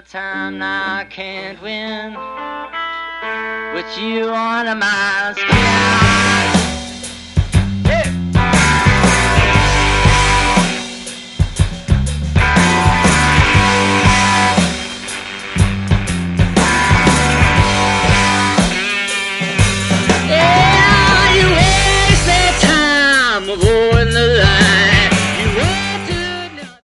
time I can't win with you on my skin.